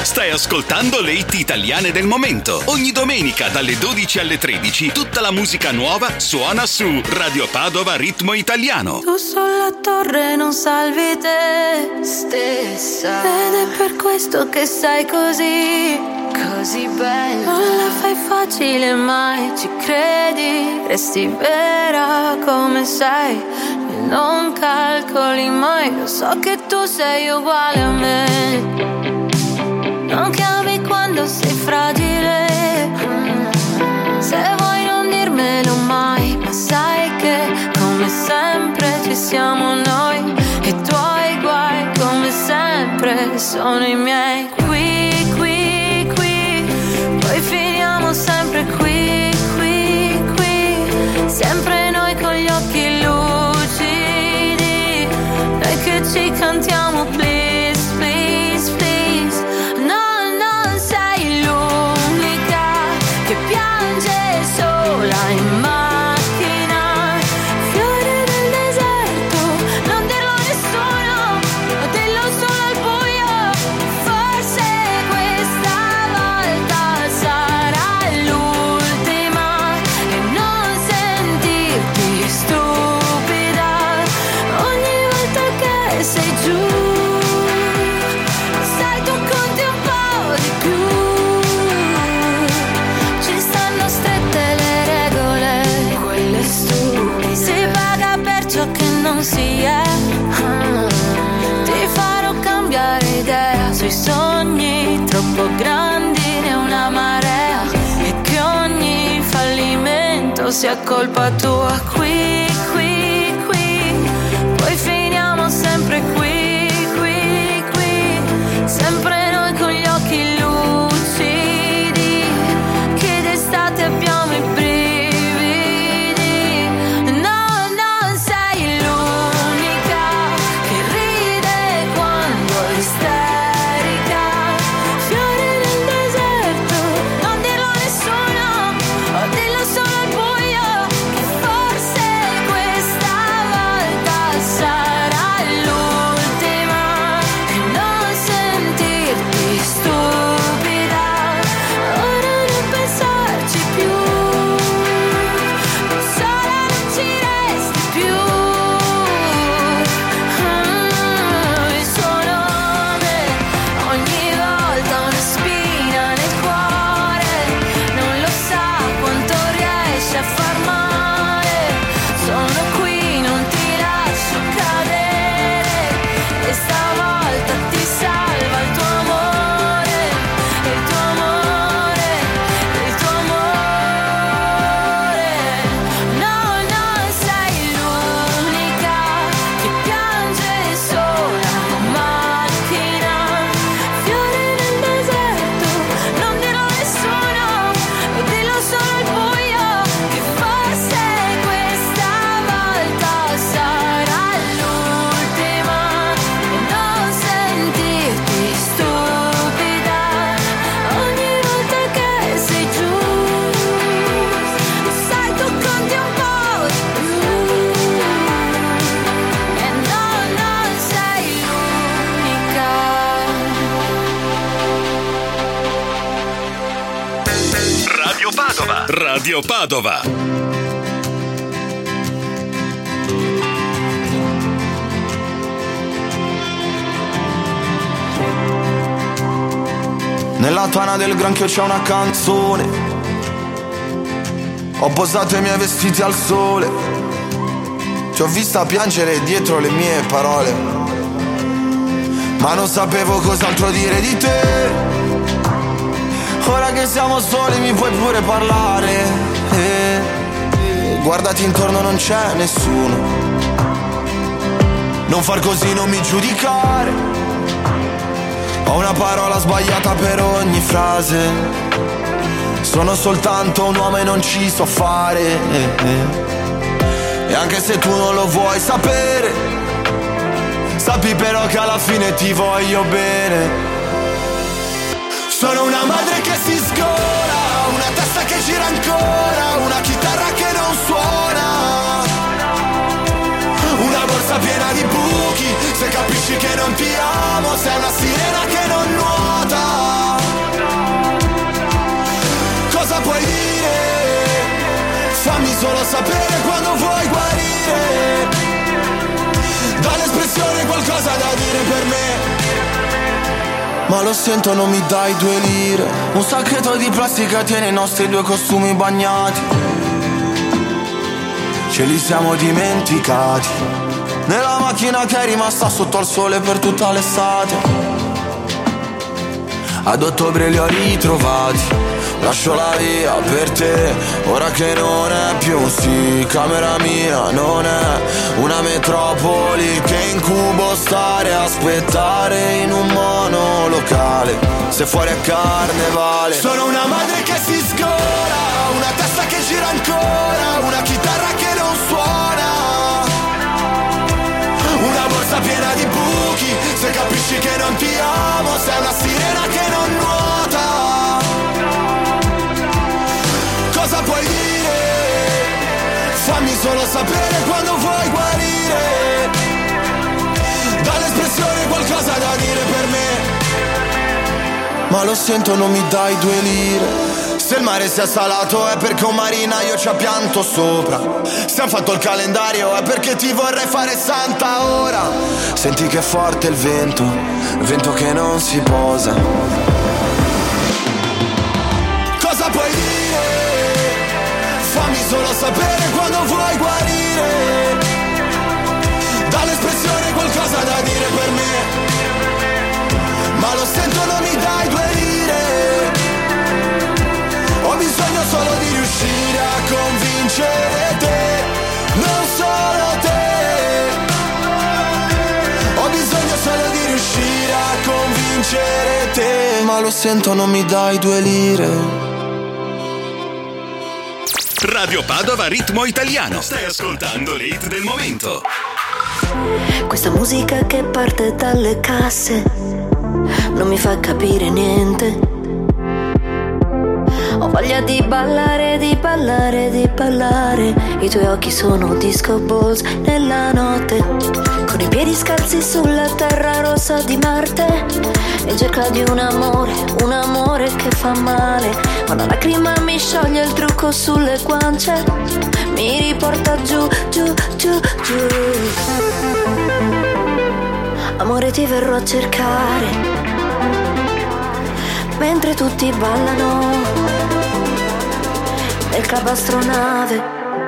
Stai ascoltando le hit italiane del momento. Ogni domenica dalle 12 alle 13 tutta la musica nuova suona su Radio Padova Ritmo Italiano. Tu sulla torre non salvi te stessa ed è per questo che sei così bella. Non la fai facile mai, ci credi, resti vera come sei e non calcoli mai. Lo so che tu sei uguale a me. Non chiami quando sei fragile, se vuoi non dirmelo mai, ma sai che come sempre ci siamo noi e i tuoi guai come sempre sono i miei. Qui, qui, qui, poi finiamo sempre qui, qui, qui, sempre noi con gli occhi lucidi, noi che ci cantiamo please, please, please. Sola in macchina, fiore del deserto, non dirlo a nessuno, dillo solo al buio, forse questa volta sarà l'ultima e non sentirti stupida ogni volta che sei giù, sai tu conti un po' di più. Non si è, ti farò cambiare idea sui sogni troppo grandi, ne una marea e che ogni fallimento sia colpa tua. Qui, qui, qui, poi finiamo sempre qui, qui, qui, sempre noi con gli occhi lucidi, che d'estate abbiamo i brividi. Radio Padova. Nella tana del granchio c'è una canzone, ho posato i miei vestiti al sole, ti ho vista piangere dietro le mie parole, ma non sapevo cos'altro dire di te. Ora che siamo soli mi puoi pure parlare, guardati intorno non c'è nessuno, non far così, non mi giudicare, ho una parola sbagliata per ogni frase, sono soltanto un uomo e non ci so fare, e anche se tu non lo vuoi sapere, sappi però che alla fine ti voglio bene. Sono una madre che si sgola, una testa che gira ancora, una chitarra che non suona, una borsa piena di buchi, se capisci che non ti amo, sei una sirena che non nuota. qualcosa da dire per me. Ma lo sento, non mi dai 2 lire. Un sacchetto di plastica tiene i nostri 2 costumi bagnati. Ce li siamo dimenticati nella macchina che è rimasta sotto al sole per tutta l'estate. Ad ottobre li ho ritrovati. Lascio la via per te, ora che non è più un sì. Camera mia non è una metropoli che incubo stare a aspettare in un monolocale. Se fuori è carnevale. Sono una madre che si sgola, una testa che gira ancora, una chitarra che non suona, una borsa piena di buchi. Se capisci che non ti amo, sei una sirena che non nuota. Cosa puoi dire? Fammi solo sapere quando vuoi guarire. Dall'espressione qualcosa da dire per me. Ma lo sento, non mi dai 2 lire. Se il mare sia salato è perché un marinaio ci ha pianto sopra. Se han fatto il calendario è perché ti vorrei fare santa ora. Senti che forte il vento che non si posa. Cosa puoi dire? Fammi solo sapere quando vuoi guarire. Dall'espressione qualcosa da dire per me. Ma lo sento, non mi dai 2 lire. Ho bisogno solo di riuscire a convincere te, non solo te. Ho bisogno solo di riuscire a convincere te. Ma lo sento, non mi dai 2 lire. Radio Padova Ritmo Italiano. Stai ascoltando l'hit del momento. Questa musica che parte dalle casse non mi fa capire niente. Ho voglia di ballare, di ballare, di ballare. I tuoi occhi sono disco balls nella notte, con i piedi scalzi sulla terra rossa di Marte, in cerca di un amore che fa male. Una lacrima mi scioglie il trucco sulle guance, mi riporta giù, giù, giù, giù. Amore, ti verrò a cercare mentre tutti ballano nel club astronave.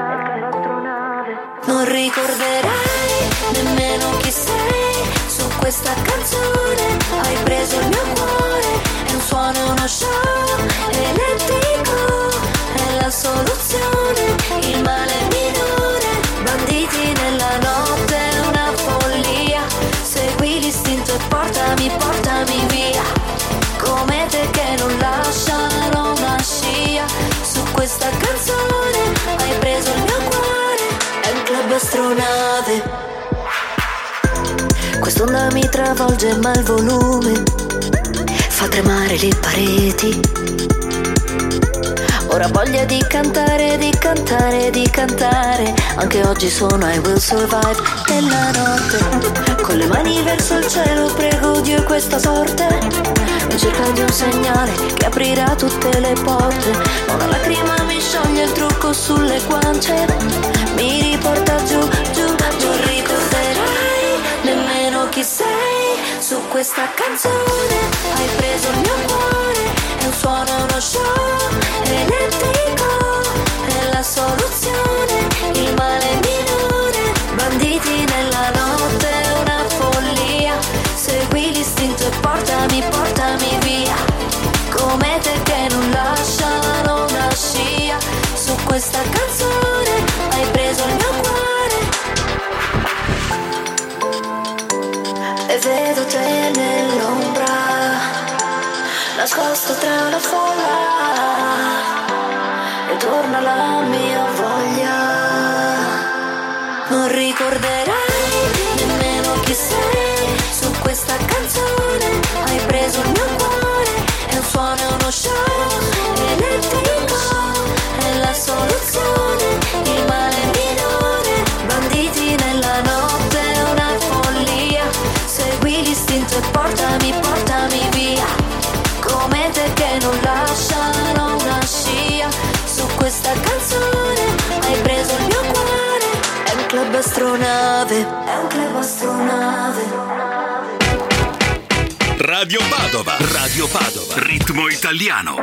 Non ricorderai nemmeno chi sei su questa canzone. Hai preso il mio cuore, è un suono e uno show elettrico, è la soluzione, il male minore. Banditi nella notte, una follia. Segui l'istinto e portami, portami via. Come te che non lasciano una scia. Su questa canzone hai preso il mio cuore, è un club astronave. Quest'onda mi travolge ma il volume fa tremare le pareti. Ora voglia di cantare, di cantare, di cantare. Anche oggi sono I Will Survive nella notte. Con le mani verso il cielo prego Dio e questa sorte, in cerca di un segnale che aprirà tutte le porte. Una lacrima mi scioglie il trucco sulle guance, mi riporta giù, giù. Non ricorderai nemmeno chi sei su questa canzone. Hai preso il mio cuore, è un suono e uno show elettrico, è la soluzione, il male minore. Banditi nella notte, una follia. Segui l'istinto e portami, portami via. Come te che non lasciano una scia. Su questa canzone hai preso il mio cuore e vedo te nell'ombra, nascosto tra la folla, e torna la mia voglia. Non ricorderai nemmeno chi sei su questa canzone. Hai preso il mio cuore, è un suono e uno show elettrico, è la soluzione, il male minore. Banditi nella notte, una follia. Segui l'istinto e portami, portami via. Come te che non lasciano una scia. Su questa canzone hai preso il mio cuore, è un club astronave, è un club astronave. Radio Padova. Radio Padova. Ritmo italiano.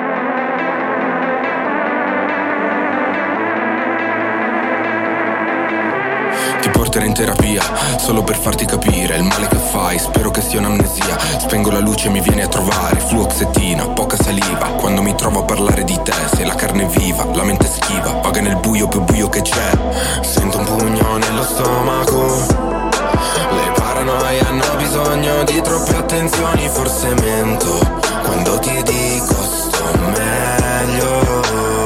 Ti porterò in terapia solo per farti capire il male che fai, spero che sia un'amnesia. Spengo la luce e mi vieni a trovare, fluoxetina, poca saliva. Quando mi trovo a parlare di te, sei la carne viva, la mente schiva, vaga nel buio più buio che c'è. Sento un pugno nello stomaco, le paranoie hanno bisogno di troppe attenzioni, forse mento quando ti dico sto meglio.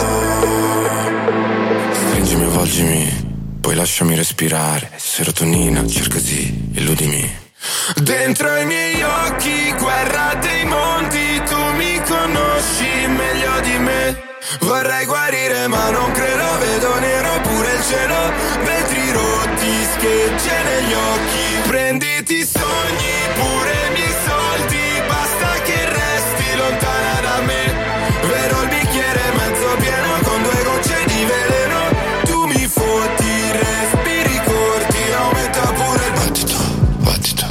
Stringimi, avvolgimi, poi lasciami respirare, serotonina, cercasi, illudimi. Dentro i miei occhi, guerra dei monti, tu mi conosci meglio di me. Vorrei guarire ma non credo, vedo nero pure il cielo. Vetri rotti, schegge negli occhi, prenditi i sogni, pure i miei soldi. Basta che resti lontana da me. Vero il bicchiere mezzo pieno con 2 gocce di veleno. Tu mi fotti, respiri corti, aumenta pure il battito, battito,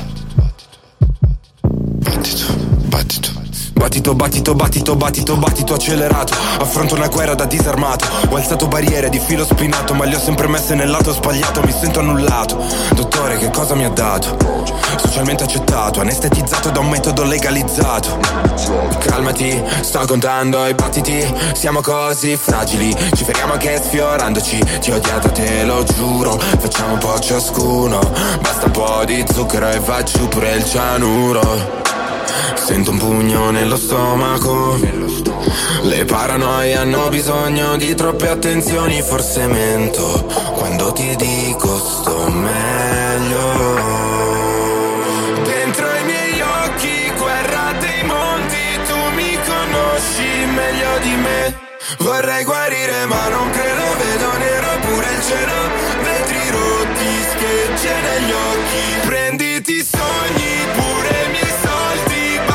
battito, battito. Battito, battito, battito, battito, battito accelerato. Affronto una guerra da disarmato. Ho alzato barriere di filo spinato, ma le ho sempre messe nel lato sbagliato. Mi sento annullato. Dottore, che cosa mi ha dato? Socialmente accettato, anestetizzato da un metodo legalizzato. Calmati, sto contando i battiti. Siamo così fragili, ci feriamo anche sfiorandoci. Ti ho odiato, te lo giuro. Facciamo un po' ciascuno. Basta un po' di zucchero e va giù pure il cianuro. Sento un pugno nello stomaco, le paranoie hanno bisogno di troppe attenzioni, forse mento quando ti dico sto meglio. Dentro i miei occhi, guerra dei monti, tu mi conosci meglio di me. Vorrei guarire ma non credo, vedo nero pure il cielo. Vetri rotti, schegge negli occhi, prenditi i sogni, pure i miei soldi.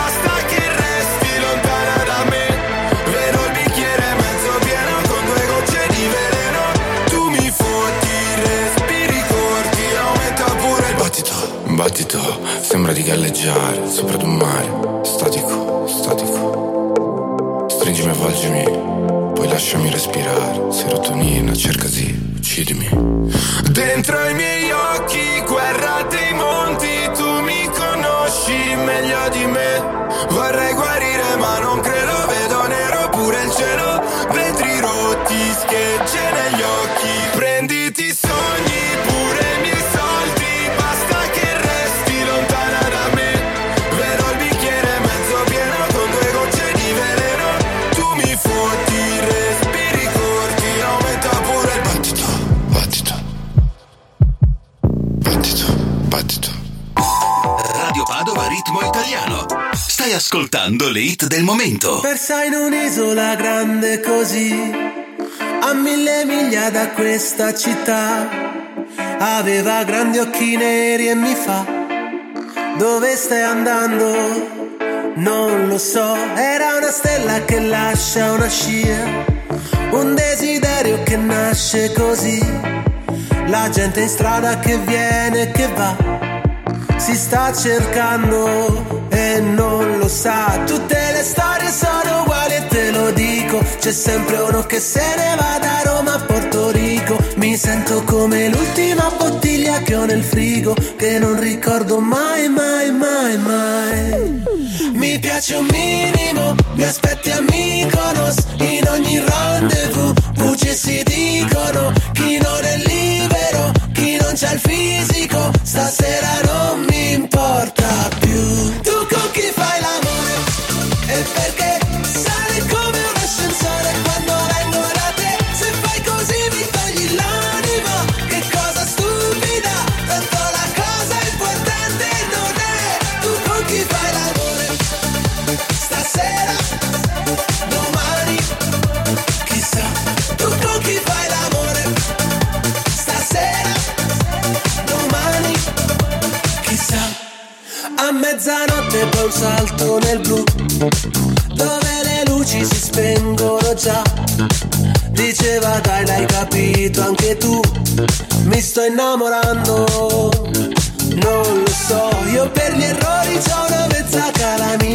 Battito, sembra di galleggiare sopra d'un mare, statico, statico. Stringimi, avvolgimi, poi lasciami respirare, serotonina, cercasi, uccidimi. Dentro i miei occhi, guerra dei monti, tu mi conosci meglio di me. Vorrei guarire ma non credo, vedo nero pure il cielo. Vetri rotti, schegge negli occhi, prenditi i sogni, pure i miei soldi. Basta che resti lontana da me. Vedo il bicchiere mezzo pieno con 2 gocce di veleno. Tu mi fotti, respiri corti, aumenta pure il battito, battito, battito, battito. Radio Padova Ritmo Italiano. Stai ascoltando le hit del momento. Persa in un'isola grande così, a 1000 miglia da questa città, aveva grandi occhi neri e mi fa: dove stai andando? Non lo so, era una stella che lascia una scia, un desiderio che nasce così, la gente in strada che viene e che va, si sta cercando e non lo sa. Tutte le storie sono uguali e te lo dico, c'è sempre uno che se ne va da Roma a Porto Rico. Mi sento come l'ultima bottiglia che ho nel frigo, che non ricordo mai, mai, mai, mai. Mi piace un minimo, mi aspetti a Mykonos, in ogni rendezvous bugie si dicono. Chi non è libero, chi non c'ha il fisico, stasera non mi importa più. Tu con chi fai l'amore? E perché sale come un ascensore quando vengo da te? Se fai così mi togli l'anima, che cosa stupida, tanto la cosa importante non è. Tu con chi fai l'amore? Stasera, domani, chissà. Tu con chi fai l'amore? Stasera, domani, chissà. A mezzanotte poi un salto nel blu, dove le luci si spengono già. Diceva dai, l'hai capito anche tu, mi sto innamorando. Non lo so, io per gli errori c'ho una mezza calamita.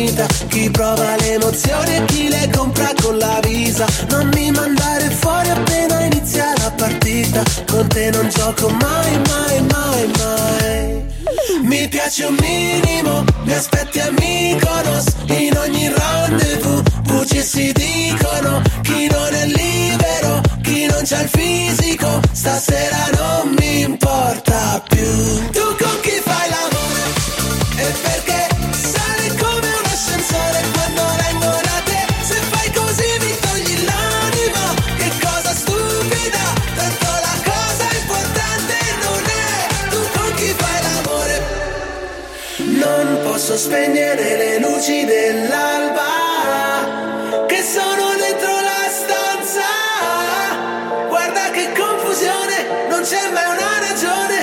chi prova le emozioni e chi le compra con la Visa. Non mi mandare fuori appena inizia la partita, con te non gioco mai, mai, mai, mai. Mi piace un minimo, mi aspetti a Mykonos, in ogni rendezvous bugie si dicono. Chi non è libero, chi non c'ha il fisico, stasera non mi importa più. Tu con chi fai l'amore? E perché sale come un ascensore quando vengo da te? Se fai così mi togli l'anima, che cosa stupida, tanto la cosa importante non è. Tu con chi fai l'amore? Non posso spegnere le luci dell'alba che sono dentro la stanza. Guarda che confusione, non c'è mai una ragione.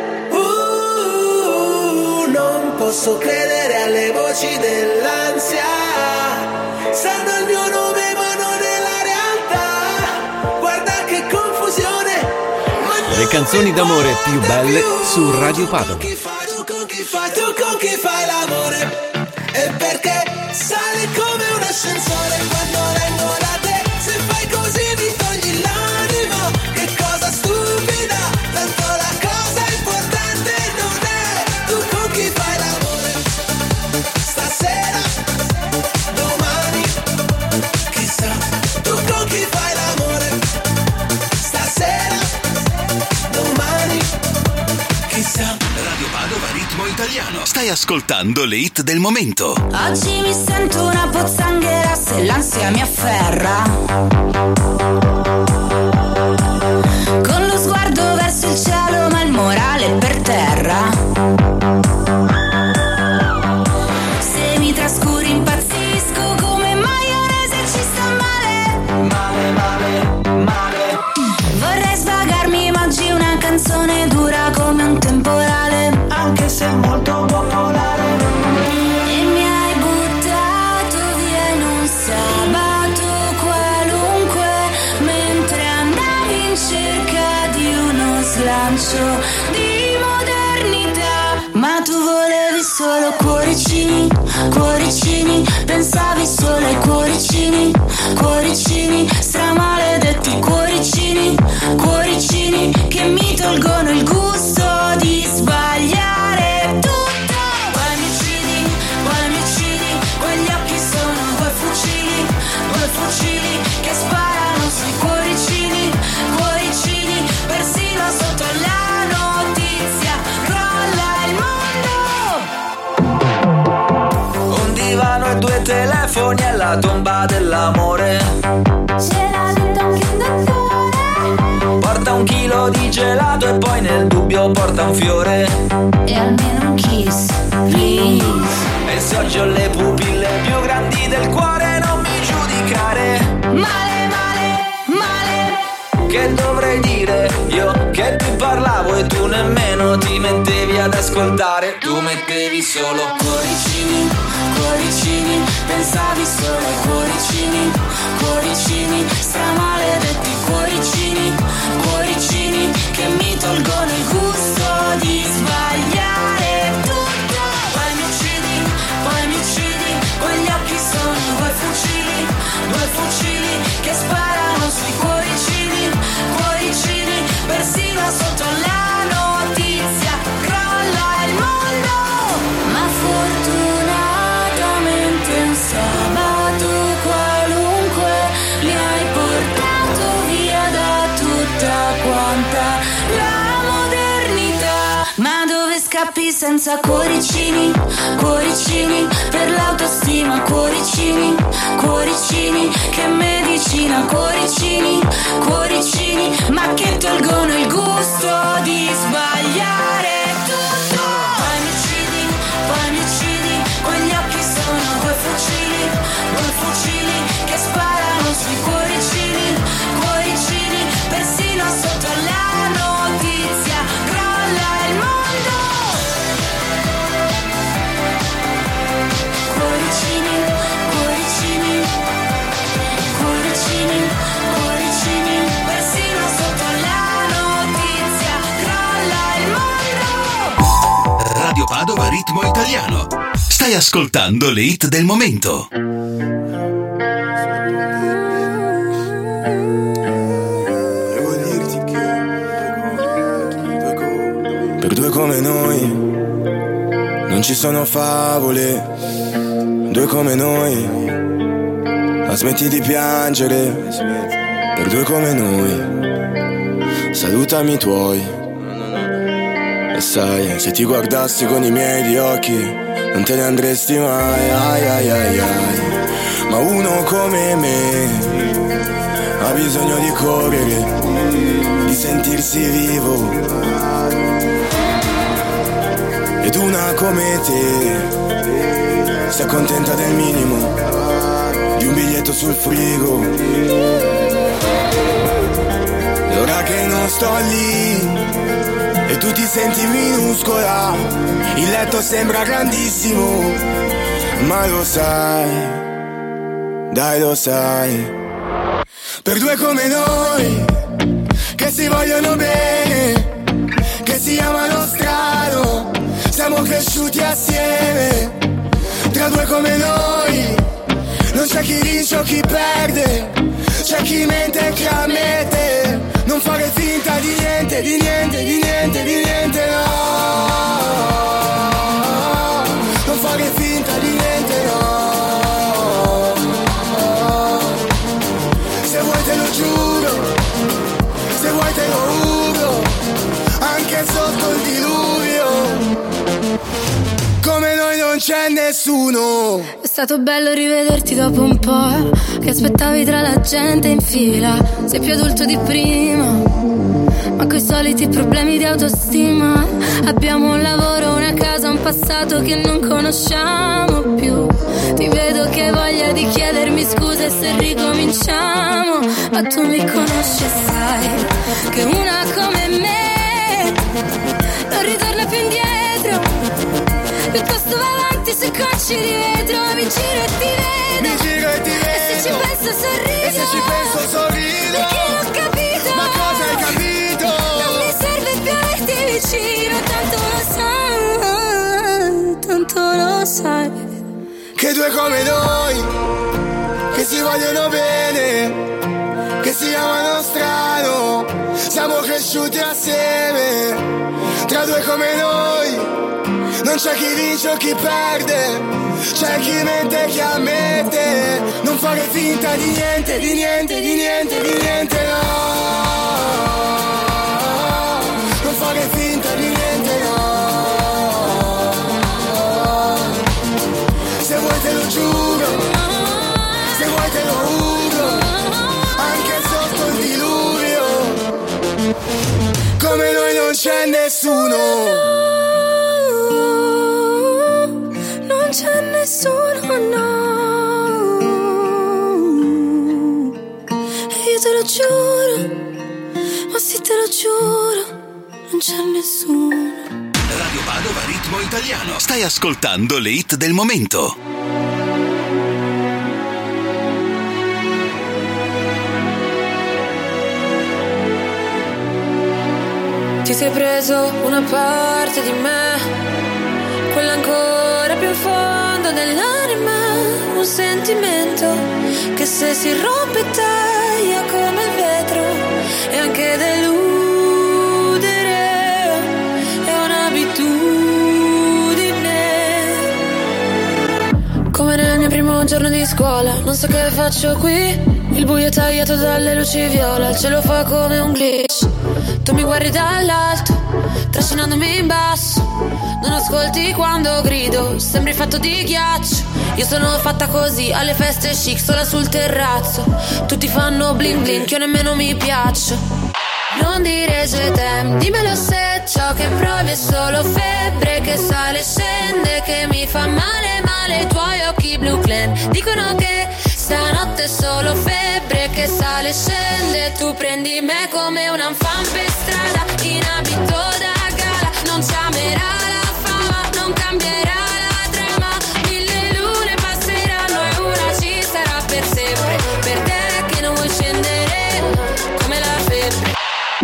Non posso credere alle voci dell'ansia, sanno il mio nome ma non è la realtà. Guarda che confusione. Le canzoni d'amore più belle su Radio Padova. Tu con chi fai l'amore? E perché sale come un ascensore quando vengo da te? Se fai così mi togli l'anima, che cosa stupida, tanto la cosa importante non è. Tu con chi fai l'amore? Stasera, domani, chissà. Tu con chi fai l'amore? Stasera, domani, chissà. Radio Padova Ritmo Italiano. Stai ascoltando le hit del momento. Oggi mi sento una pozzanghera se l'ansia mi afferra, con lo sguardo verso il cielo ma il morale è per terra. Se mi trascuri impazzisco come maionese, ci sta male. Male, male, male. Vorrei svagarmi ma oggi una canzone dura come un temporale, Anche se è molto popolare. e mi hai buttato via in un sabato qualunque, mentre andavi in cerca di uno slancio di modernità. Ma tu volevi solo cuoricini, cuoricini, pensavi solo ai cuoricini, cuoricini, stramaledetti cuoricini, cuoricini, che mi tolgono il gusto di sbagliare tutto. Poi mi uccidi, quegli occhi sono due fucili che sparano sui cuoricini, cuoricini, persino sotto la notizia crolla il mondo. Un divano e 2 telefoni è la tomba dell'amore. Ce l'ha detto anche un dottore. Porta 1 chilo di gelato e poi nel dubbio porta un fiore. E almeno un kiss, please. E se oggi ho le pupille più grandi del cuore non mi giudicare. Male, male, male. Che dovrei dire io che ti parlavo e tu nemmeno ti mettevi ad ascoltare. Tu mettevi solo Cuoricini, cuoricini, pensavi solo ai cuoricini, cuoricini, stramaledetti cuoricini, cuoricini, che mi tolgono il gusto di sbagliare tutto. Poi mi uccidi, quegli occhi sono due fucili che sparano sui cuoricini, cuoricini, persino sotto la notizia crolla il mondo. Ma fortunatamente un sabato qualunque mi hai portato via da tutta quanta la modernità. Ma dove scappi senza cuoricini, cuoricini, per l'autostima cuoricini, cuoricini, che medicina cuoricini, cuoricini, ma che tolgono il gusto di sbagliare tutto. Poi mi uccidi, quegli occhi sono due fucili che sparano sui cuoricini, cuoricini, persino sotto la notizia crolla il mondo. Cuoricini, cuoricini, cuoricini, cuoricini, persino sotto la notizia crolla il mondo. Radio Padova Ritmo Italiano. Stai ascoltando le hit del momento. Devo dirti che per due come noi non ci sono favole. Due come noi, ma smetti di piangere. Per due come noi, salutami i tuoi. E sai, se ti guardassi con i miei di occhi non te ne andresti mai, ai ai ai ai. Ma uno come me ha bisogno di correre, di sentirsi vivo. Ed una come te si accontenta del minimo, di un biglietto sul frigo. E ora che non sto lì e tu ti senti minuscola, il letto sembra grandissimo, ma lo sai, dai lo sai. Per due come noi, che si vogliono bene, che si amano strano, siamo cresciuti assieme. Tra due come noi, non c'è chi vince o chi perde, c'è chi mente e chi ammette. Non fare finta di niente, di niente, di niente, di niente, no. Non fare finta di niente, no. Se vuoi te lo giuro, se vuoi te lo giuro, anche sotto il diluvio. Come noi non c'è nessuno. È stato bello rivederti dopo un po', che aspettavi tra la gente in fila. Sei più adulto di prima, ma coi soliti problemi di autostima. Abbiamo un lavoro, una casa, un passato che non conosciamo più. Ti vedo che hai voglia di chiedermi scuse se ricominciamo, ma tu mi conosci e sai che una come me non ritorna più indietro. Piuttosto va avanti su cocci di vetro. Mi giro e ti vedo, mi giro e ti vedo, e se ci penso sorrido, e se ci penso sorrido. Perché ho capito, ma cosa hai capito? Non mi serve più averti vicino, tanto lo sai, che due come noi, che si vogliono bene, che si amano strano, siamo cresciuti assieme. Tra due come noi, non c'è chi vince o chi perde, c'è chi mente e chi ammette. Non fare finta di niente, di niente, di niente, di niente, no. Non fare finta di niente, no. Se vuoi te lo giuro, se vuoi te lo giuro, anche sotto il diluvio. Come noi non c'è nessuno. Non c'è nessuno, no. E io te lo giuro, ma sì te lo giuro, non c'è nessuno. Radio Padova Ritmo Italiano. Stai ascoltando le hit del momento. Ti sei preso una parte di me, quella ancora più in fondo dell'anima, un sentimento che se si rompe taglia come il vetro, e anche deludere è un'abitudine. Come nel mio primo giorno di scuola, non so che faccio qui, il buio è tagliato dalle luci viola, il cielo fa come un glitch. Tu mi guardi dall'alto, trascinandomi in basso, non ascolti quando grido, sembri fatto di ghiaccio. Io sono fatta così, alle feste chic, sola sul terrazzo. Tutti fanno bling bling, che io nemmeno mi piaccio. Non dire je t'aime, dimmelo se ciò che provi è solo febbre che sale e scende, che mi fa male male. I tuoi occhi blu clan dicono che stanotte è solo febbre che sale e scende. Tu prendi me come un enfant per strada, in abito da gala. Non ci amerà la fama, non cambierà la trama. 1000 lune passeranno e una ci sarà per sempre. Per te che non vuoi scendere come la febbre.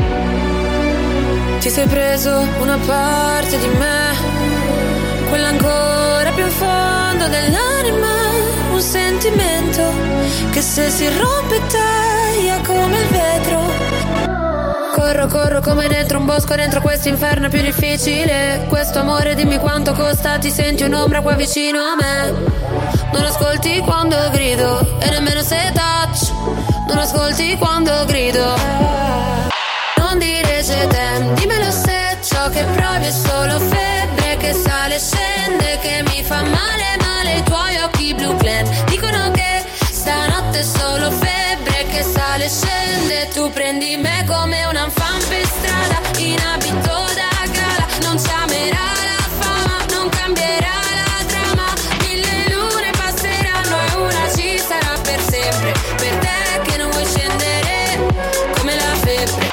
Ti sei preso una parte di me, quella ancora più forte fondo dell'anima un sentimento che se si rompe taglia come il vetro. Corro come dentro un bosco, dentro questo inferno è più difficile. Questo amore dimmi quanto costa, ti senti un'ombra qua vicino a me. Non ascolti quando grido e nemmeno se touch. Non ascolti quando grido. Non dire je t'aime, dimmelo se ciò che provi è solo febbre che sale e scende, che mi fa male male. I tuoi occhi blu clan dicono che stanotte è solo febbre che sale e scende. Tu prendi me come un fan per strada in abito da gala. Non ci amerà la fama, non cambierà la trama. 1000 lune passeranno e una ci sarà per sempre. Per te che non vuoi scendere come la febbre.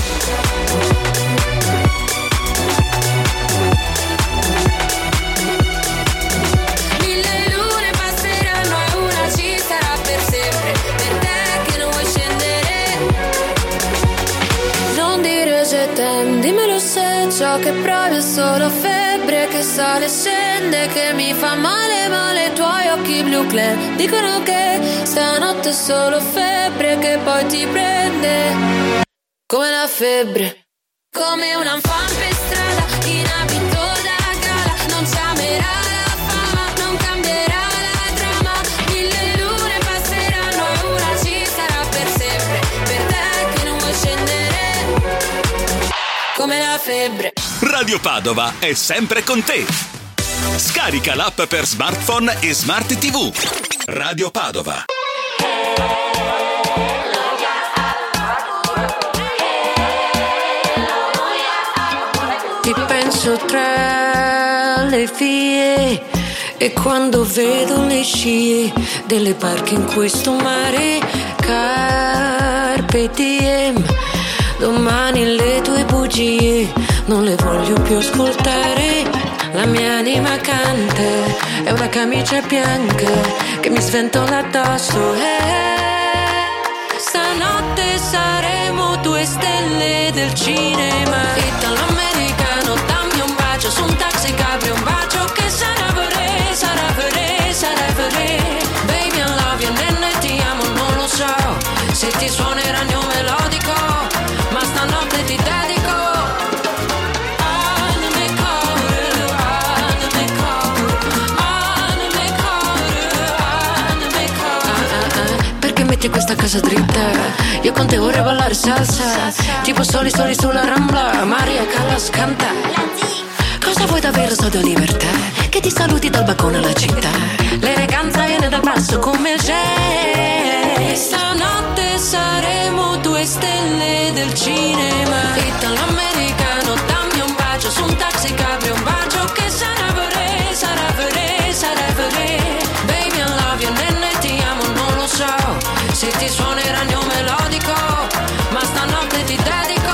Dimmelo se ciò che provi è solo febbre che sale e scende, che mi fa male male. I tuoi occhi blu clan dicono che stanotte è solo febbre che poi ti prende come la febbre. Come un fan per strada in abito da gala. Non ci amerà la fama, non cambierà la trama. 1000 lune passeranno e una ci sarà per sempre. Per te che non vuoi scendere come la febbre. Radio Padova è sempre con te. Scarica l'app per smartphone e smart TV. Radio Padova. Ti penso tra le vie e quando vedo le scie delle barche in questo mare. Carpe diem. Domani le tue bugie non le voglio più ascoltare. La mia anima canta, è una camicia bianca che mi sventola addosso. Stanotte saremo 2 stelle del cinema. Italo-americano, dammi un bacio su un taxi cabrio, un bacio che sarà vorrei, sarà vorrei, sarà vorrei. Baby I love you, nenne ti amo, non lo so se ti suonerà il mio melodico, ma stanotte ti dedico. Anime core, anime core, anime core, anime core. Perché metti questa casa dritta? Io con te vorrei ballare salsa, tipo soli sulla Rambla, Maria Callas canta. Cosa vuoi davvero, stadio libertà? Che ti saluti dal balcone alla città. L'eleganza viene dal basso come il jazz. Stanotte saremo 2 stelle del cinema. Italo-americano, dammi un bacio su un taxi cabrio, un bacio che sarà vorrei, sarà vorrei, sarà vorrei. Baby I love you, nenne ti amo, non lo so se ti suonerà il mio melodico, ma stanotte ti dedico.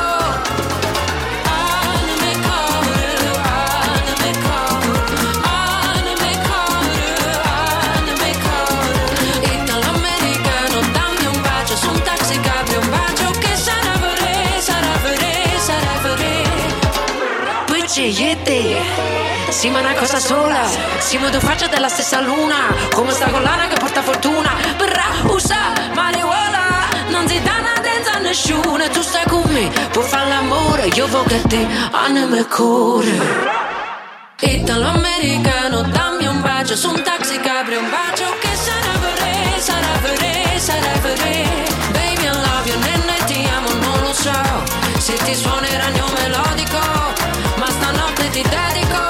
Sì, ma una cosa sola, siamo 2 facce della stessa luna, come sta collana che porta fortuna. Berrà, usa, marijuana, non si dà una denza a nessuno. Tu stai con me, puoi fare l'amore, io voglio a te, anima cuore. Italo-americano, dammi un bacio su un taxi cabrio, un bacio che sarà vorrei, sarà vorrei, sarà vorrei. Baby I love you, nenne ti amo, non lo so se ti suonerà il mio melodico, ma stanotte ti dedico.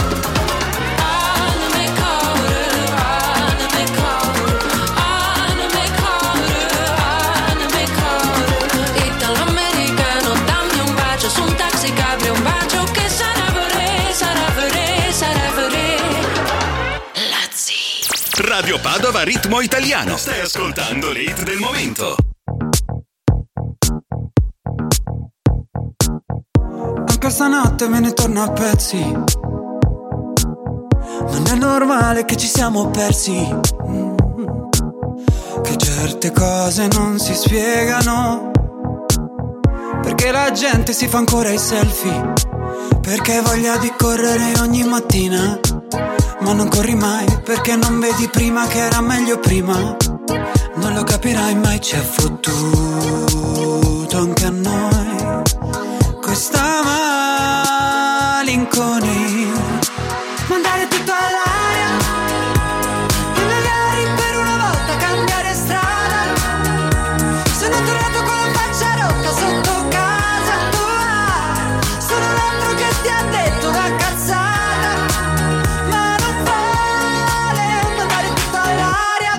Anime core, anime core, anime core, anime core. Italo-americano, dammi un bacio su un taxi cabrio, un bacio che sarà vorrei, sarà vorrei, sarà vorrei. Lazzi. Radio Padova Ritmo Italiano. Stai ascoltando l'hit del momento. Anche stanotte me ne torno a pezzi. Non è normale che ci siamo persi, che certe cose non si spiegano. Perché la gente si fa ancora i selfie, perché voglia di correre ogni mattina. ma non corri mai, perché non vedi prima che era meglio prima. Non lo capirai mai, ci ha fottuto anche a noi questa malinconia. Mandare tutto all'aria e magari per una volta cambiare strada. Sono tornato con la faccia rotta sotto casa tua. Sono l'altro che ti ha detto una cazzata, ma non vale mandare tutto all'aria.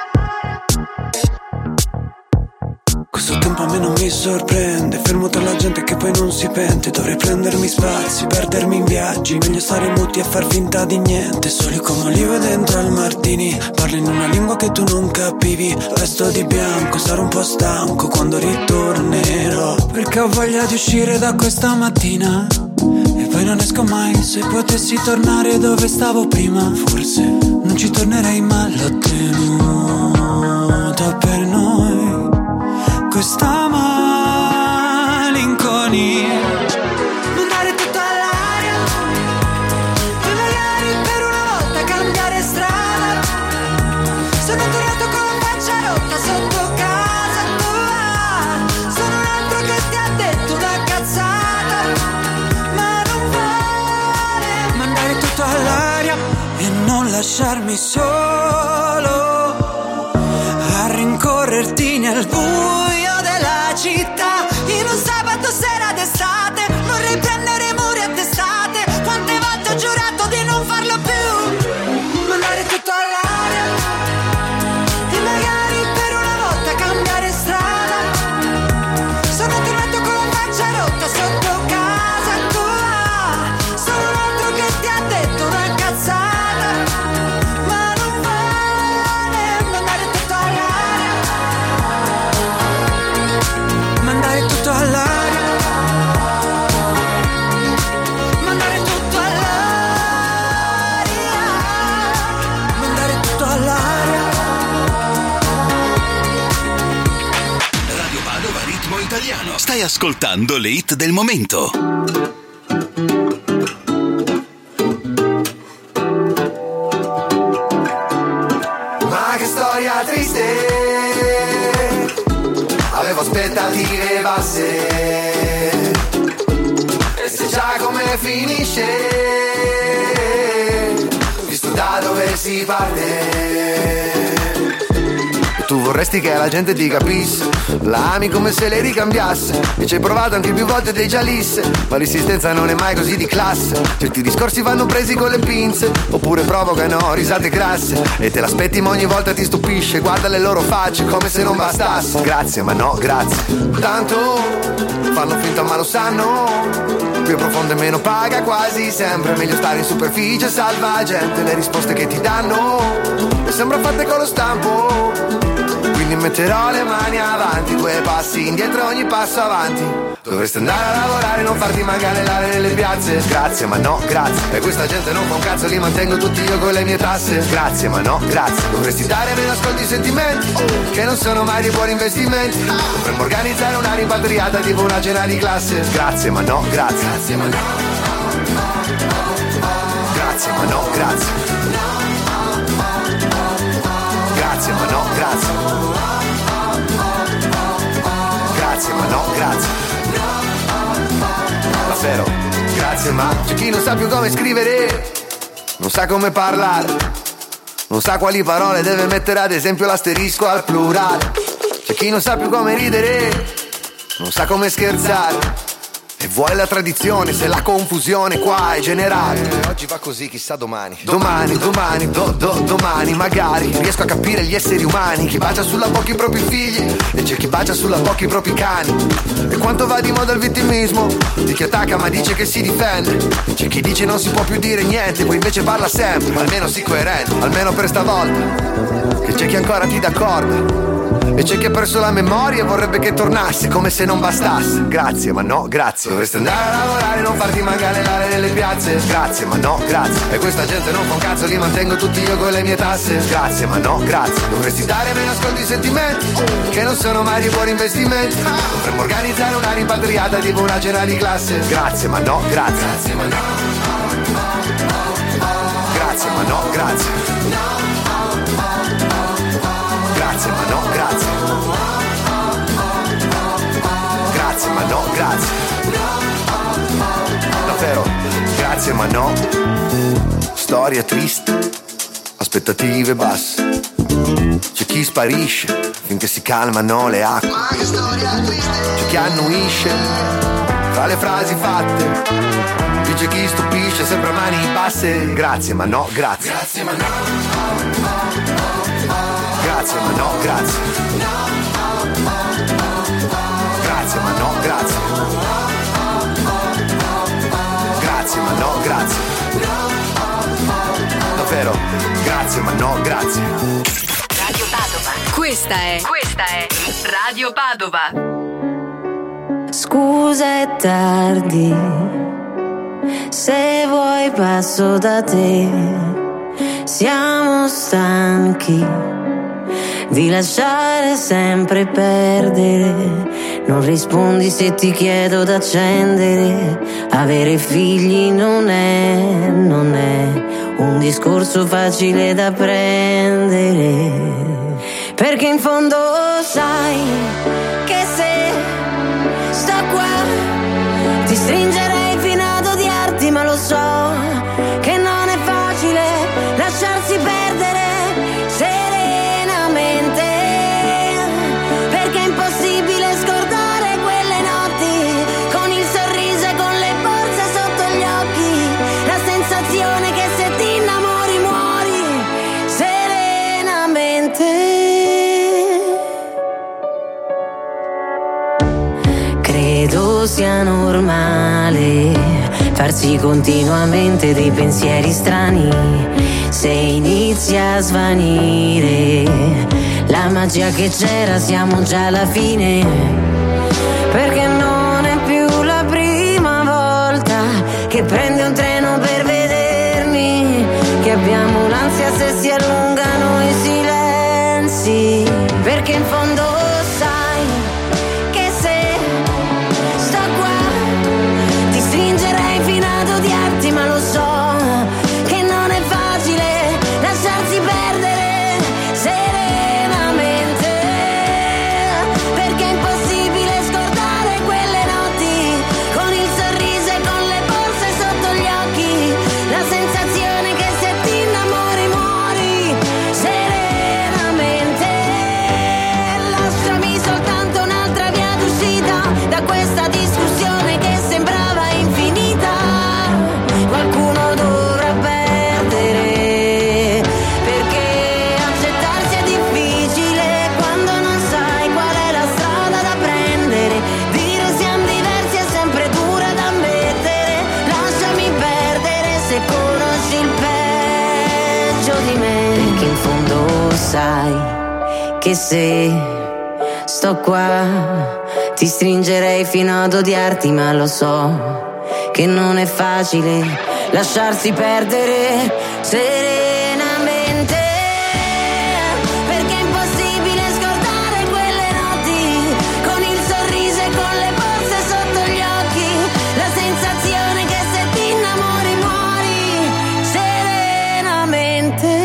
Questo tempo a me non mi sorprende, fermo tra la gente che poi non si pente. Dovrei prendermi spazi, perdermi in viaggi, meglio stare muti e far finta di niente. Soli come olive dentro al martini, parli in una lingua che tu non capivi. Vesto di bianco, sarò un po' stanco quando ritornerò, perché ho voglia di uscire da questa mattina e poi non esco mai. Se potessi tornare dove stavo prima, forse non ci tornerei, ma l'ho tenuta per noi questa malinconia. Mandare tutto all'aria e magari per una volta cambiare strada. Sono tornato con la faccia rotta sotto casa tua. Sono un altro che ti ha detto una cazzata, ma non vale mandare tutto all'aria e non lasciarmi solo a rincorrerti nel buio della città. In un sabato sera d'estate vorrei prendere muri a testate. Quante volte ho giurato di non farlo più. Mandare tutto all'aria e magari per una volta cambiare strada. Sono tornato con la faccia rotta sotto casa tua. Sono un altro che ti ha detto una cazzata, ma non vale mandare tutto all'aria. Mandare tutto all'aria. Mandare tutto all'aria. Mandare tutto all'aria. Radio Padova Ritmo Italiano. Stai ascoltando le hit del momento. Ma che storia triste, avevo aspettative basse, e se già come finisce, visto da dove si parte. Tu vorresti che la gente ti capisse, la ami come se le ricambiasse, e ci hai provato anche più volte dei gialisse, ma l'insistenza non è mai così di classe. Certi discorsi vanno presi con le pinze, oppure provocano risate grasse, e te l'aspetti ma ogni volta ti stupisce. Guarda le loro facce come se non bastasse. Grazie ma no grazie, tanto fanno finta ma lo sanno, più profondo e meno paga quasi sempre. Meglio stare in superficie, salva gente, le risposte che ti danno e sembra fatte con lo stampo. Quindi metterò le mani avanti, 2 passi indietro ogni passo avanti. Dovresti andare a lavorare, non farti manganellare nelle piazze. Grazie ma no grazie, e questa gente non fa un cazzo, li mantengo tutti io con le mie tasse. Grazie ma no grazie, dovresti dare meno ascolti i sentimenti, che non sono mai dei buoni investimenti. Dovremmo organizzare una rimpatriata tipo una cena di classe. Grazie ma no grazie, grazie ma no, grazie ma no grazie, grazie ma no grazie, grazie ma no grazie, davvero grazie ma c'è chi non sa più come scrivere, non sa come parlare, non sa quali parole deve mettere, ad esempio l'asterisco al plurale. C'è chi non sa più come ridere, non sa come scherzare, e vuole la tradizione se la confusione qua è generale. Oggi va così, chissà domani. Domani magari riesco a capire gli esseri umani. Chi bacia sulla bocca i propri figli e c'è chi bacia sulla bocca i propri cani. E quanto va di moda il vittimismo di chi attacca ma dice che si difende. C'è chi dice non si può più dire niente, poi invece parla sempre. Almeno sii coerente, almeno per stavolta. Che c'è chi ancora ti dà corda e c'è chi ha perso la memoria e vorrebbe che tornasse come se non bastasse. Grazie ma no grazie, dovresti andare a lavorare, non farti manganellare nelle piazze. Grazie ma no grazie, e questa gente non fa un cazzo, li mantengo tutti io con le mie tasse. Grazie ma no grazie, dovresti dare meno ascolti i sentimenti, che non sono mai dei buoni investimenti. Dovremmo organizzare una rimpatriata tipo una cena di classe. Grazie ma no grazie, grazie ma no, grazie grazie ma no, grazie. Grazie ma no, grazie. Grazie ma no, grazie. Davvero, grazie ma no. Storia triste, aspettative basse. C'è chi sparisce finché si calmano le acque. C'è chi annuisce fra le frasi fatte. Dice chi stupisce sempre a mani basse. Grazie ma no, grazie. Grazie ma no. Grazie ma no, grazie. Grazie ma no, grazie. Grazie ma no, grazie. Davvero, grazie ma no, grazie. Radio Padova. Questa è Radio Padova. Scusa è tardi, se vuoi passo da te. Siamo stanchi di lasciare sempre perdere. Non rispondi se ti chiedo d'accendere. Avere figli non è un discorso facile da prendere. Perché in fondo sai che se sto qua ti stringerei fino ad odiarti, ma lo so che non è facile lasciarsi perdere serenamente, perché è impossibile scordare quelle notti con il sorriso e con le borse sotto gli occhi, la sensazione che se ti innamori muori serenamente. Credo sia normale farsi continuamente dei pensieri strani. Se inizia a svanire la magia che c'era, siamo già alla fine. Perché non è più la prima volta che prendi un treno per vedermi, che abbiamo l'ansia se si allungano i silenzi. Perché in fondo sai che se sto qua ti stringerei fino ad odiarti, ma lo so che non è facile lasciarsi perdere serenamente, perché è impossibile scordare quelle notti con il sorriso e con le borse sotto gli occhi, la sensazione che se ti innamori muori serenamente. Lasciami soltanto un'altra via d'uscita da questa discussione che sembrava infinita. Qualcuno dovrà perdere, perché accettarsi è difficile quando non sai qual è la strada da prendere. Dire siamo diversi è sempre dura da ammettere. Lasciami perdere se conosci il peggio di me, perché in fondo sai che se sto qua ti stringerei fino ad odiarti, ma lo so che non è facile lasciarsi perdere serenamente, perché è impossibile scordare quelle notti con il sorriso e con le borse sotto gli occhi, la sensazione che se ti innamori muori serenamente.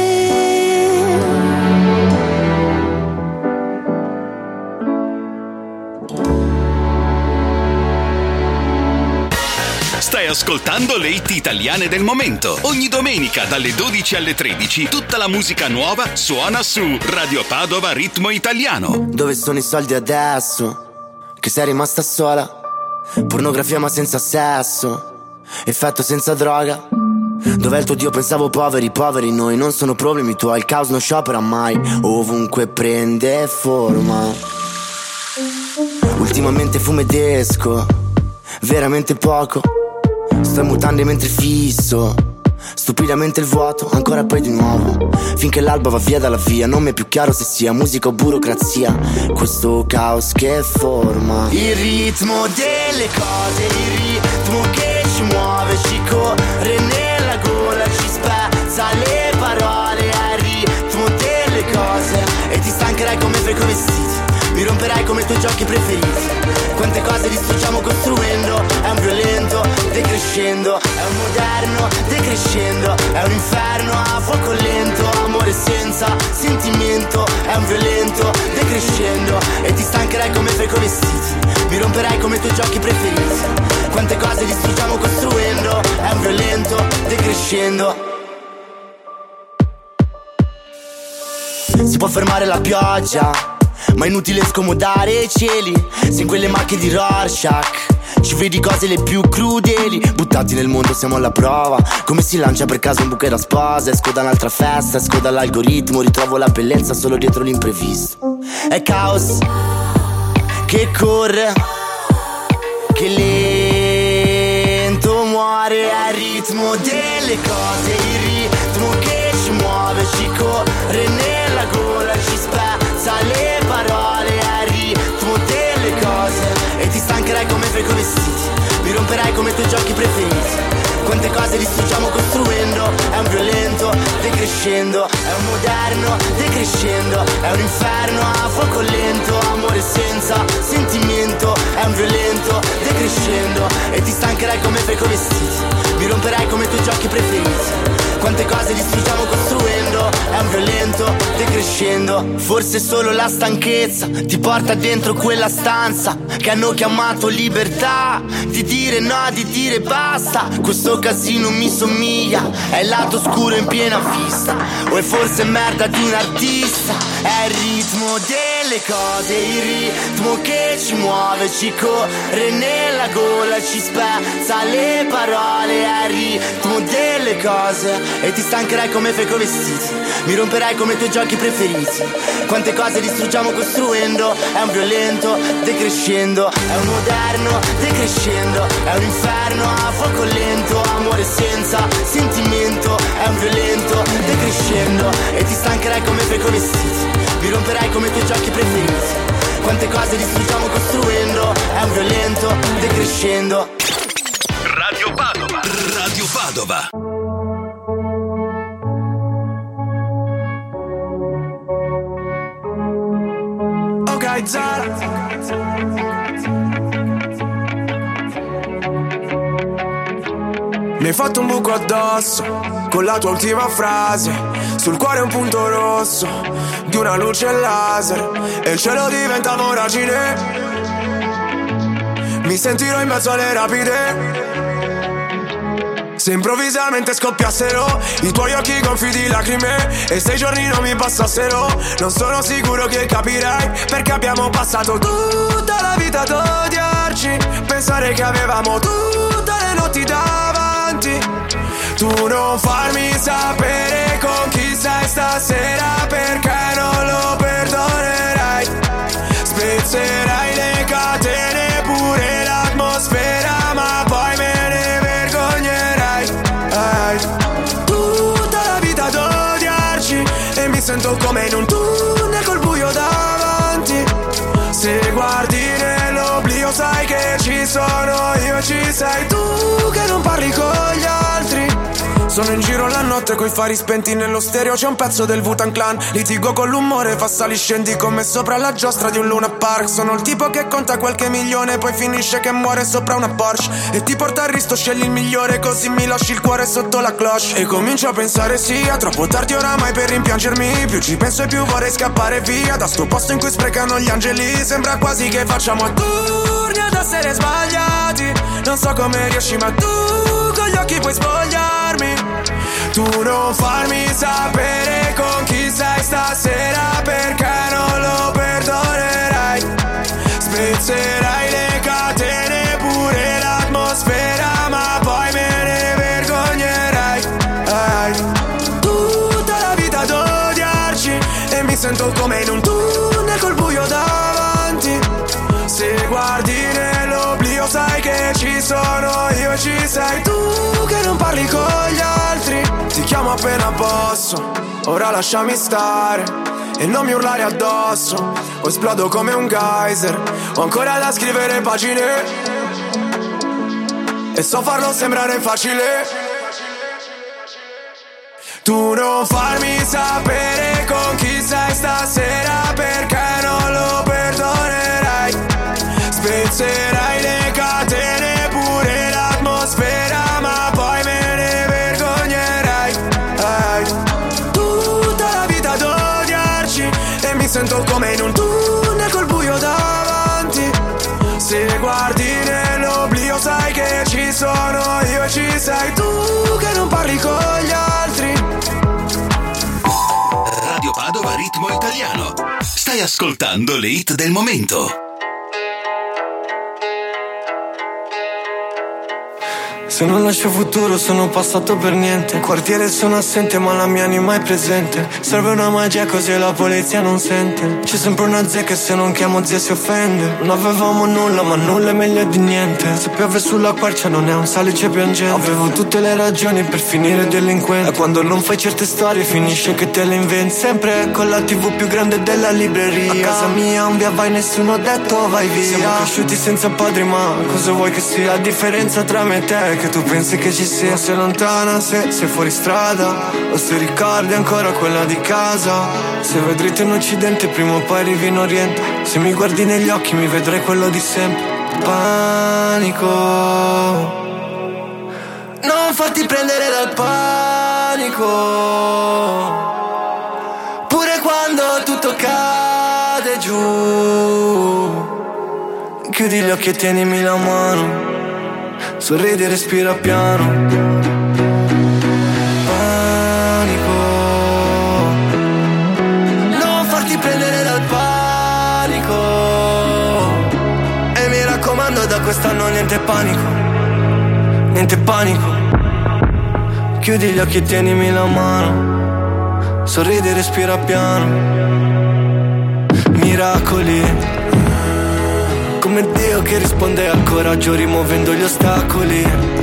Stai ascoltando le hit italiane del momento. Ogni domenica dalle 12 alle 13 tutta la musica nuova suona su Radio Padova Ritmo Italiano. Dove sono i soldi adesso? Che sei rimasta sola? Pornografia ma senza sesso, effetto senza droga. Dov'è il tuo Dio? Pensavo poveri noi. Non sono problemi tuoi, il caos non sciopera mai. Ovunque prende forma. Ultimamente fumo ed esco veramente poco. Sto in mutande mentre fisso stupidamente il vuoto, ancora poi di nuovo, finché l'alba va via dalla via. Non mi è più chiaro se sia musica o burocrazia, questo caos che forma il ritmo delle cose, il ritmo che ci muove, ci corre nella gola, ci spezza le parole, è il ritmo delle cose. E ti stancherai come fai coi vestiti, mi romperai come i tuoi giochi preferiti. Quante cose distruggiamo costruendo, è un violento decrescendo, è un moderno decrescendo, è un inferno a fuoco lento, amore senza sentimento, è un violento decrescendo, e ti stancherai come fai con i vestiti, mi romperai come i tuoi giochi preferiti. Quante cose distruggiamo costruendo, è un violento decrescendo. Si può fermare la pioggia, ma è inutile scomodare i cieli. Se in quelle macchie di Rorschach ci vedi cose le più crudeli. Buttati nel mondo, siamo alla prova. Come si lancia per caso un buche da sposa. Esco da un'altra festa, esco dall'algoritmo. Ritrovo la bellezza solo dietro l'imprevisto. È caos che corre, che lento muore al ritmo delle cose. Il ritmo che ci muove, ci corre nella gola, ci spezza le parole al ritmo delle cose. E ti stancherai come fai con i vestiti, mi romperai come i tuoi giochi preferiti. Quante cose distruggiamo costruendo, è un violento decrescendo, è un moderno decrescendo, è un inferno a fuoco lento, amore senza sentimento, è un violento decrescendo, e ti stancherai come fai con i vestiti, mi romperai come i tuoi giochi preferiti. Quante cose distruggiamo costruendo, è un violento decrescendo. Forse solo la stanchezza ti porta dentro quella stanza che hanno chiamato libertà, di dire no, di dire basta. Questo casino mi somiglia, è il lato oscuro in piena vista, o è forse merda di un artista. È il ritmo delle cose, il ritmo che ci muove, ci corre nella gola, ci spezza le parole. È il ritmo delle cose, e ti stancherai come fai con i vestiti, mi romperai come i tuoi giochi preferiti. Quante cose distruggiamo costruendo, è un violento decrescendo, è un moderno decrescendo, è un inferno a fuoco lento, amore senza sentimento, è un violento decrescendo, e ti stancherai come fai con i vestiti, mi romperai come i tuoi giochi preferiti. Quante cose distruggiamo costruendo, è un violento decrescendo. Radio Padova, Radio Padova. Ok, Zara. Mi hai fatto un buco addosso con la tua ultima frase, sul cuore un punto rosso di una luce laser, e il cielo diventa voragine. Mi sentirò in mezzo alle rapide. Se improvvisamente scoppiassero i tuoi occhi gonfi di lacrime e 6 giorni non mi passassero, non sono sicuro che capirai perché abbiamo passato tutta la vita ad odiarci, pensare che avevamo tutte le notti davanti. Tu non farmi sapere con chi stai stasera, perché non lo perdonerai. Spezzerai le catene, pure l'atmosfera, ma poi me ne vergognerai. Tutta la vita ad odiarci e mi sento come in un tunnel col buio davanti. Se guardi nell'oblio sai che ci sono io, ci sei tu che non parli con gli altri. Sono in giro la notte coi fari spenti, nello stereo c'è un pezzo del Wu-Tang Clan. Litigo con l'umore, fa sali scendi come sopra la giostra di un Luna Park. Sono il tipo che conta qualche milione, poi finisce che muore sopra una Porsche e ti porta a risto, scegli il migliore, così mi lasci il cuore sotto la cloche. E comincio a pensare sia troppo tardi oramai per rimpiangermi, più ci penso e più vorrei scappare via da sto posto in cui sprecano gli angeli. Sembra quasi che facciamo a turni ad essere sbagliati, non so come riesci ma tu con gli occhi puoi spogliarmi. Tu non farmi sapere con chi sei stasera, perché non lo perdonerai. Spezzerai le catene, pure l'atmosfera, ma poi me ne vergognerai. Tutta la vita ad odiarci e mi sento come in un tunnel col buio davanti. Se guardi nell'oblio sai che ci sono io e ci sei tu che non parli con gli altri. Ti chiamo appena posso, ora lasciami stare e non mi urlare addosso, o esplodo come un geyser. Ho ancora da scrivere pagine e so farlo sembrare facile. Tu non farmi sapere con chi sei stasera, perché non lo perdono. Navego come in un tunnel col buio davanti. Se guardi nell'oblio sai che ci sono io e ci sei tu che non parli con gli altri. Radio Padova Ritmo Italiano. Stai ascoltando le hit del momento. Se non lascio futuro sono passato per niente. Quartiere sono assente ma la mia anima è presente. Serve una magia così la polizia non sente. C'è sempre una zia che se non chiamo zia si offende. Non avevamo nulla ma nulla è meglio di niente. Se piove sulla quercia non è un salice piangente. Avevo tutte le ragioni per finire delinquente. E quando non fai certe storie finisce che te le inventi. Sempre con la TV più grande della libreria. A casa mia un via vai nessuno ha detto vai via. Siamo cresciuti senza padri ma cosa vuoi che sia? La differenza tra me e te che tu pensi che ci sia. Sei lontana se sei fuori strada o se ricordi ancora quella di casa. Se vai dritto in occidente prima o poi arrivi in oriente. Se mi guardi negli occhi mi vedrai quello di sempre. Panico, non farti prendere dal panico. Pure quando tutto cade giù, chiudi gli occhi e tienimi la mano. Sorridi e respira piano. Panico, non farti prendere dal panico. E mi raccomando da quest'anno niente panico. Niente panico. Chiudi gli occhi e tienimi la mano. Sorridi e respira piano. Miracoli, come Dio che risponde al coraggio rimuovendo gli ostacoli.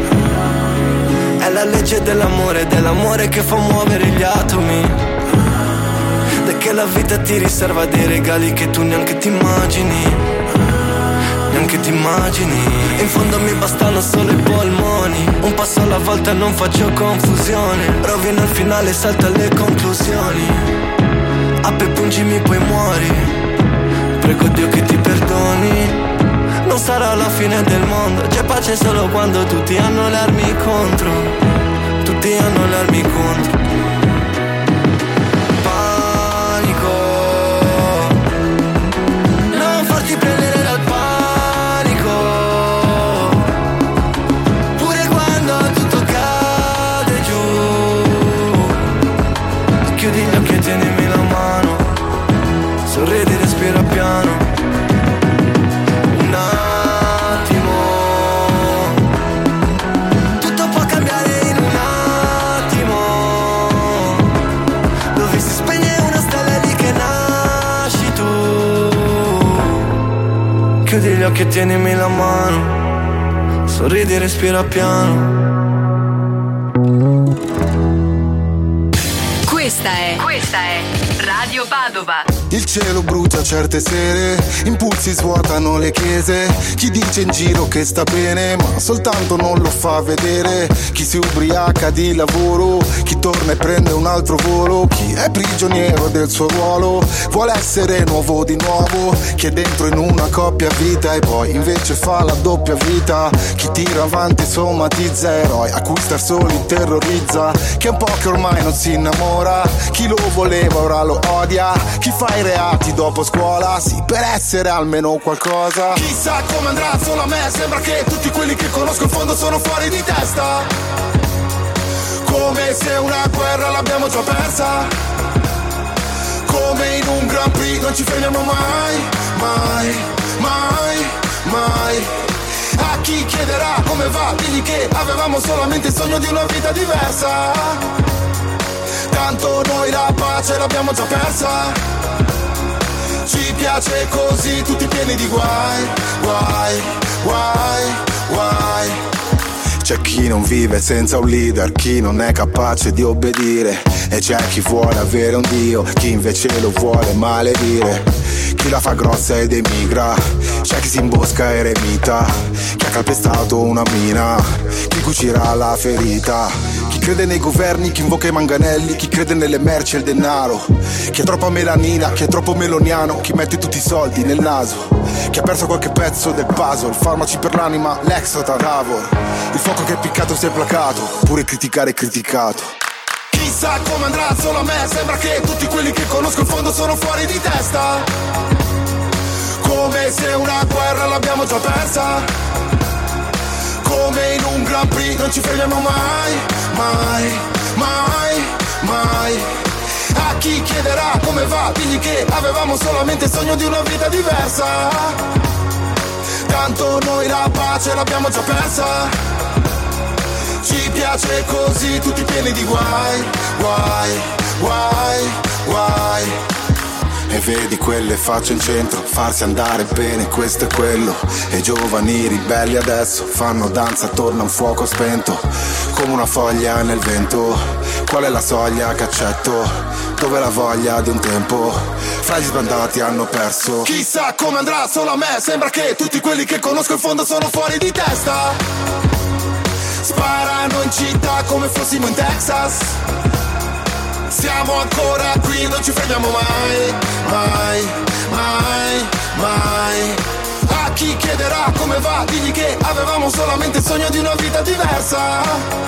È la legge dell'amore che fa muovere gli atomi. Da che la vita ti riserva dei regali che tu neanche ti immagini. Neanche ti immagini. In fondo mi bastano solo i polmoni. Un passo alla volta non faccio confusione. Rovino il finale, salta le conclusioni. Appe pungimi poi muori. Prego Dio che ti perdoni. Non sarà la fine del mondo. C'è pace solo quando tutti hanno le armi contro. Tutti hanno le armi contro. Panico, non farti prendere dal panico. Pure quando tutto cade giù, chiudi gli occhi e tienimi la mano. Sorridi e respira piano. Chiudi gli occhi e tienimi la mano. Sorridi e respira piano. Questa è Radio Padova. Il cielo brucia certe sere, impulsi svuotano le chiese. Chi dice in giro che sta bene, ma soltanto non lo fa vedere. Chi si ubriaca di lavoro, chi torna e prende un altro volo. Chi è prigioniero del suo ruolo, vuole essere nuovo di nuovo. Chi è dentro in una coppia vita e poi invece fa la doppia vita. Chi tira avanti somatizza eroi a cui star soli terrorizza. Chi è un po' che ormai non si innamora, chi lo voleva ora lo odia. Chi fa i reati dopo scuola, sì, per essere almeno qualcosa. Chissà come andrà solo a me, sembra che tutti quelli che conosco in fondo sono fuori di testa. Come se una guerra l'abbiamo già persa. Come in un Grand Prix non ci fermiamo mai, mai, mai, mai. A chi chiederà come va, digli che avevamo solamente il sogno di una vita diversa. Tanto noi la pace l'abbiamo già persa. Ci piace così, tutti pieni di guai, guai, guai, guai. C'è chi non vive senza un leader, chi non è capace di obbedire. E c'è chi vuole avere un dio, chi invece lo vuole maledire. Chi la fa grossa ed emigra, c'è chi si imbosca e remita. Chi ha calpestato una mina, chi cucirà la ferita. Chi crede nei governi, chi invoca i manganelli, chi crede nelle merci e il denaro. Chi ha troppa melanina, chi è troppo meloniano, chi mette tutti i soldi nel naso. Chi ha perso qualche pezzo del puzzle, farmaci per l'anima, l'extra Tavor. Il fuoco che è piccato si è placato, pure criticare è criticato. Chissà come andrà, solo a me sembra che tutti quelli che conosco in fondo sono fuori di testa. Come se una guerra l'abbiamo già persa. Come in un Grand Prix non ci fermiamo mai, mai, mai, mai. A chi chiederà come va, digli che avevamo solamente il sogno di una vita diversa. Tanto noi la pace l'abbiamo già persa. Ci piace così, tutti pieni di guai, guai, guai, guai. E vedi quelle facce in centro, farsi andare bene, questo è quello. E i giovani ribelli adesso fanno danza attorno a un fuoco spento, come una foglia nel vento. Qual è la soglia che accetto? Dove la voglia di un tempo? Fra gli sbandati hanno perso. Chissà come andrà, solo a me sembra che tutti quelli che conosco in fondo sono fuori di testa. Sparano in città come fossimo in Texas. Siamo ancora qui, non ci fermiamo mai, mai, mai, mai. A chi chiederà come va, digli che avevamo solamente il sogno di una vita diversa.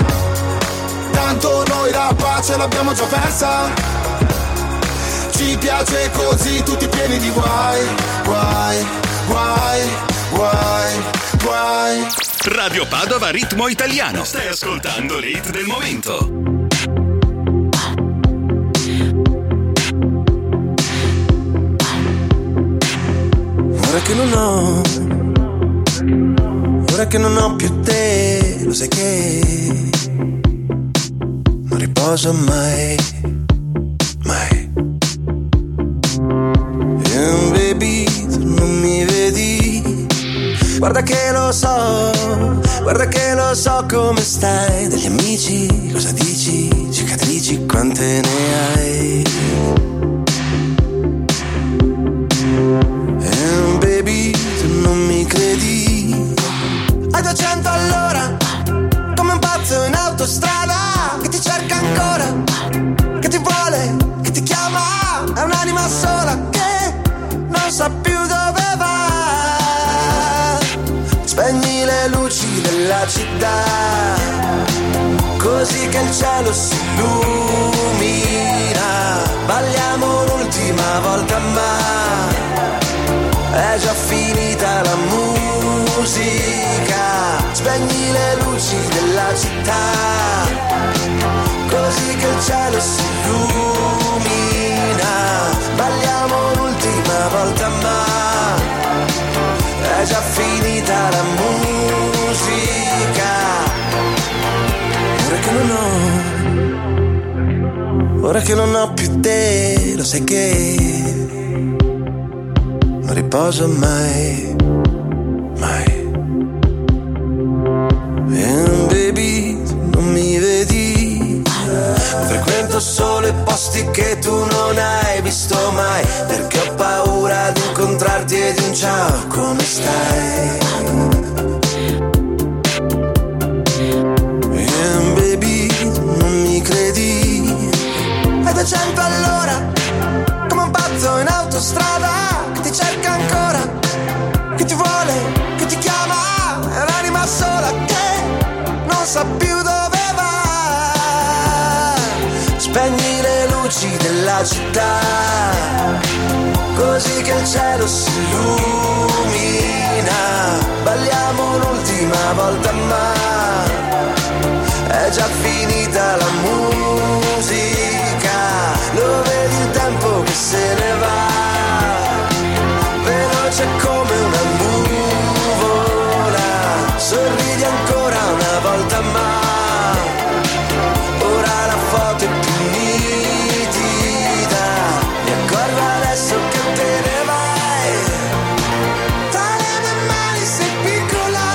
Tanto noi la pace l'abbiamo già persa. Ci piace così, tutti pieni di guai, guai, guai, guai, guai. Radio Padova Ritmo Italiano. Stai ascoltando l'hit del momento. Ora che non ho più te, lo sai che non riposo mai, mai. And baby, tu non mi vedi, guarda che lo so come stai. Degli amici, cosa dici? Cicatrici, quante ne hai? And baby, tu non mi credi, ai 200 all'ora, come un pazzo in autostrada, che ti cerca ancora, che ti vuole, che ti chiama. È un'anima sola che non sa più dove va. Spegni le luci della città, così che il cielo si illumina. Balliamo l'ultima volta ma è già finita la musica. Spegni le luci della città, così che il cielo si illumina. Balliamo l'ultima volta ma è già finita la musica. Ora che non ho più te, lo sai che non riposo mai, mai. And baby, tu non mi vedi, frequento solo i posti che tu non hai visto mai, perché ho paura di incontrarti e di un ciao, come stai? And baby, tu non mi credi, ai 200 all'ora, come un pazzo in autostrada, che ti cerca ancora, che ti vuole, che ti chiama. È un'anima sola che non sa più dove va. Spegni le luci della città, così che il cielo si illumina. Balliamo l'ultima volta ma è già finita la musica. Lo vedi il tempo che se ne va, veloce come una nuvola. Sorridi ancora una volta ma ora la foto è più nitida. Mi accorgo adesso che te ne vai, tra le mie mani sei piccola,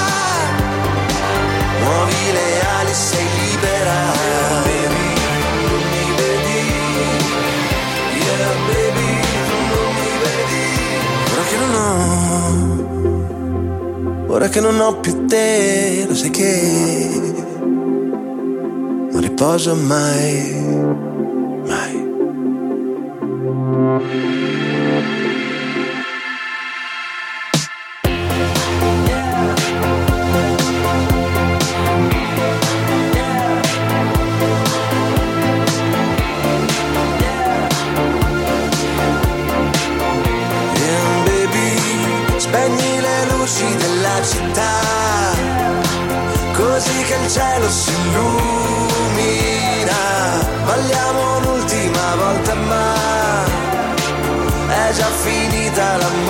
muovi le ali, sei libera. Baby, non mi vedi, yeah baby, non mi vedi. Ora che non ho più te, lo sai che non riposo mai, mai. spegni le luci della città, così che il cielo si illumina. Balliamo un'ultima volta ma è già finita la